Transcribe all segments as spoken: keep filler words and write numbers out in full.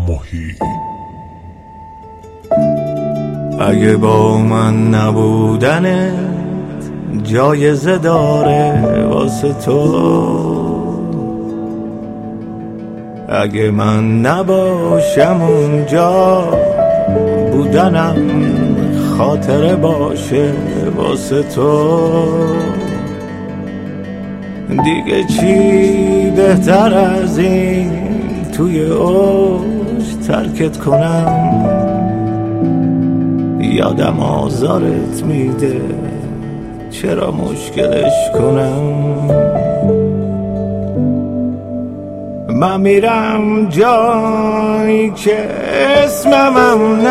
محیط. اگه با من نبودنت جایزه داره واسه تو، اگه من نباشم اونجا بودنم خاطره باشه واسه تو، دیگه چی بهتر از این توی اوج ترکت کنم؟ یادم آزارت میده چرا مشکلش کنم؟ من میرم جایی که اسمم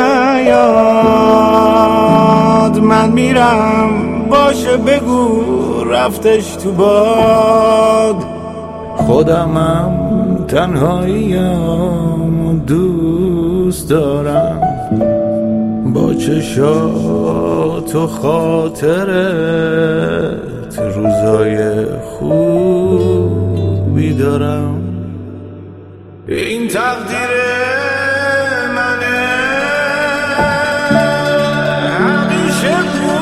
نیاد، من میرم باشه بگو رفتش تو باد، خودمم تنهاییم دوست دارم، با چشات و خاطرت روزای خوبی دارم. این تقدیر منه همیشه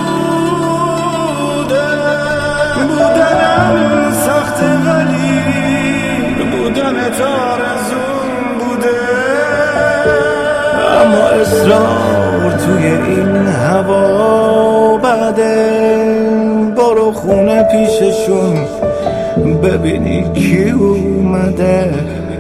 بوده، بودنم سخته ولی بودنت آرزوم بوده، اما اصرار توی این هوا بده، برو خونه پیششون ببینی کی اومده.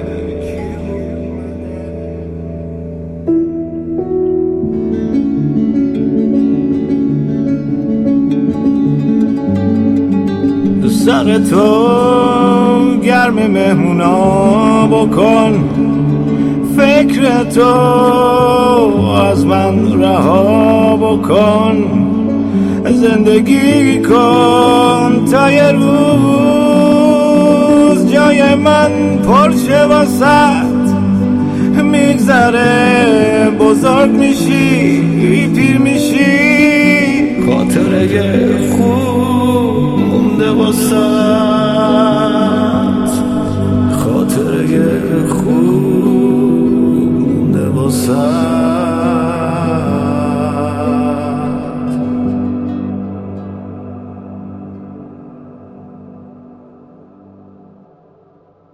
سر تو گرم مهمونا بکن، فکر تو از من رها بکن، زندگی کن تا یه روز جای من پرشه واسد میگذره، بزرگ میشی پیر میشی، خاطره خوب مونده واسد، خاطره خوب مونده واسد.